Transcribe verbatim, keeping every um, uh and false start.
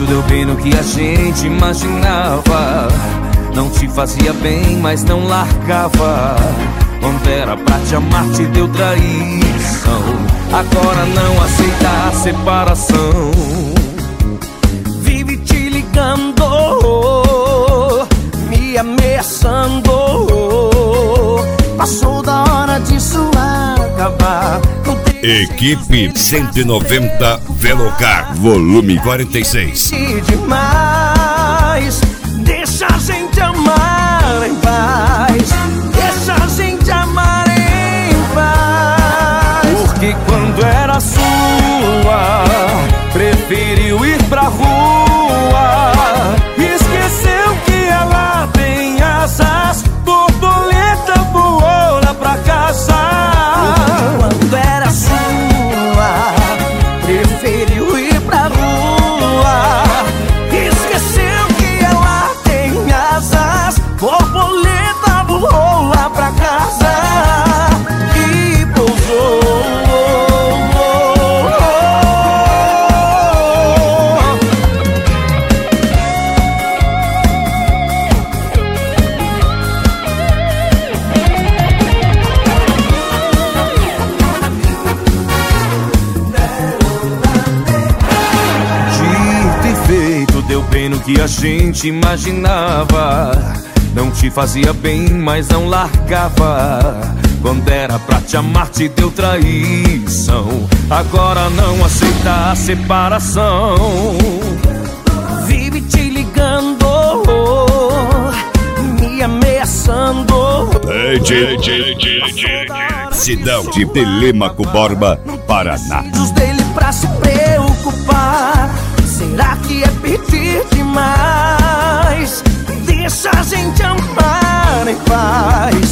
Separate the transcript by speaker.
Speaker 1: feito, deu bem no que a gente imaginava. Não te fazia bem, mas não largava. Quando era pra te amar, te deu traição. Agora não aceita a separação. Vive te ligando, me ameaçando. Passou da hora disso acabar.
Speaker 2: Equipe cento e noventa Velocar, volume quarenta e seis.
Speaker 1: Demais, deixa a gente amar em paz. Deixa a gente amar em paz. Porque quando era sua, preferiu ir pra rua. Esqueceu que ela tem asas, borboleta voou lá pra casa. Quando era sua, preferiu ir pra rua. Esqueceu que ela tem asas, borboleta voou lá pra casa e pousou. Deu bem no que a gente imaginava. Não te fazia bem, mas não largava. Quando era pra te amar, te deu traição. Agora não aceita a separação. Vive te ligando, me ameaçando.
Speaker 2: D J Sidão de Telêmaco Borba, Paraná.
Speaker 1: Os dele pra se preocupar. Será que é pedir demais? Deixa a gente amar em paz.